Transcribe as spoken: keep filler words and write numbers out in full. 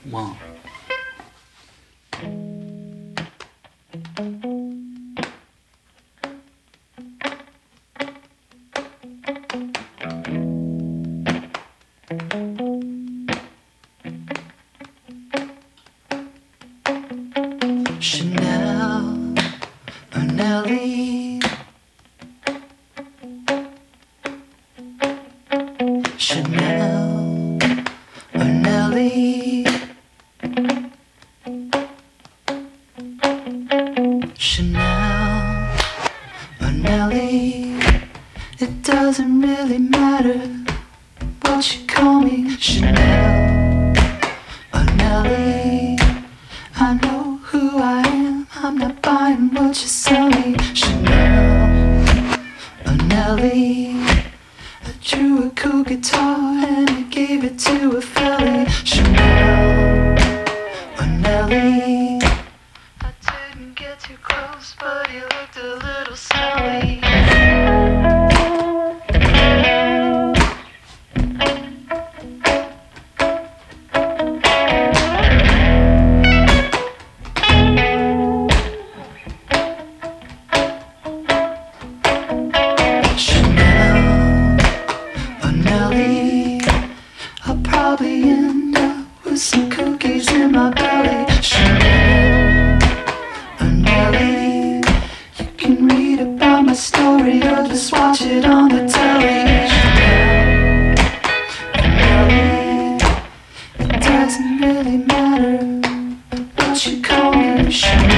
One. Chanel or Nelly, Chanel or Nelly, Chanel or Nelly. It doesn't really matter what you call me, Chanel or Nelly. I know who I am, I'm not buying what you sell me, Chanel or Nelly. I drew a cool guitar and I gave it to a fella, Chanel or Nelly. I didn't get too close, but he looked a little smelly. I'll probably end up with some cookies in my belly, Chanel or Nelly. You can read about my story or just watch it on the telly, Chanel or Nelly. It doesn't really matter what you call me, Chanel.